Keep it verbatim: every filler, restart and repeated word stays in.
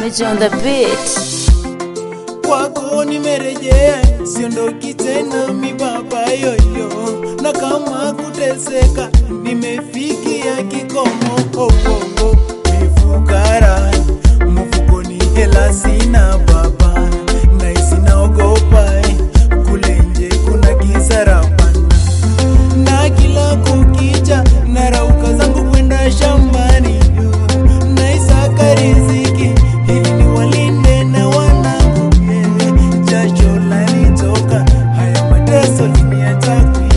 Savage on the beat. Kwako nimerejea, siondoki tena mi baba yoyo, na kama kuteseka nimefikia kikomo. Oh, oh, oh. Mifukara mfukoni hela sina baba, na isinaogopa kule nje kuna kisarapana, na kila kukicha narauka zangu kwenda shambani, na isaka riziki ili niwalinde na wanangu. Jasho lanitoka, haya mateso liniacha.